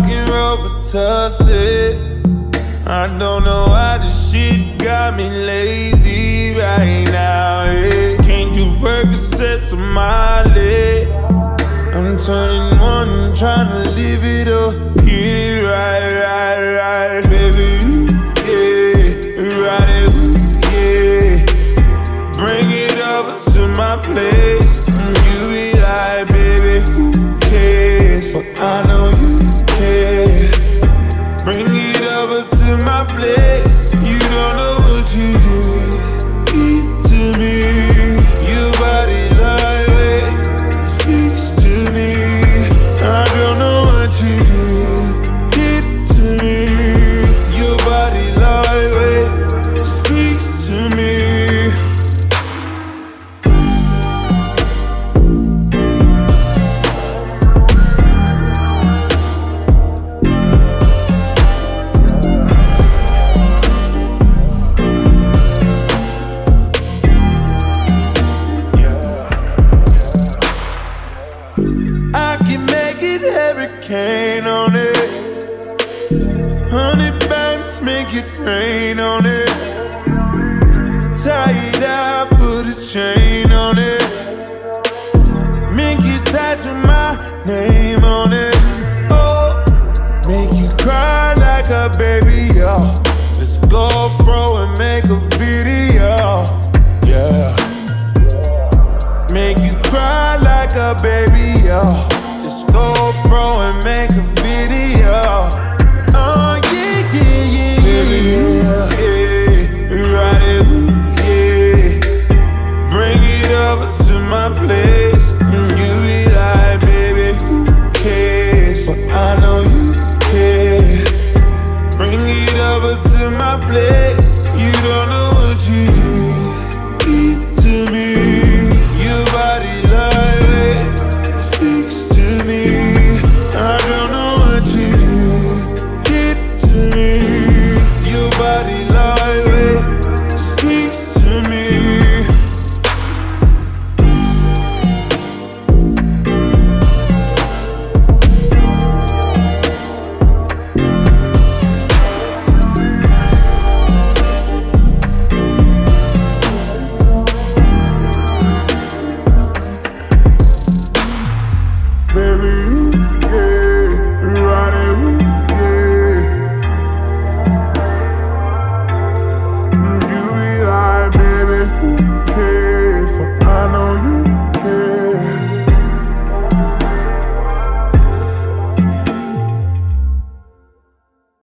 Rockin' Robitussin. I don't know why this shit got me lazy right now, yeah. Can't do Percocets on my leg. I'm turning one, tryna live it up. Yeah, right, baby, yeah, right, yeah. Bring it over to my place. You be like, baby, who cares? So I know you care. Bring it over to my place. You don't know what you did to me. Your body lightweight speaks to me. I don't know what you did to me. Your body lightweight speaks to me. I can make it hurricane on it. 100 banks make it rain on it. Tie it up, put a chain on it. Make you tattoo my name on it. Oh, make you cry like a baby, yo. Let's go, bro, and make a video, yeah. Make you cry like a baby.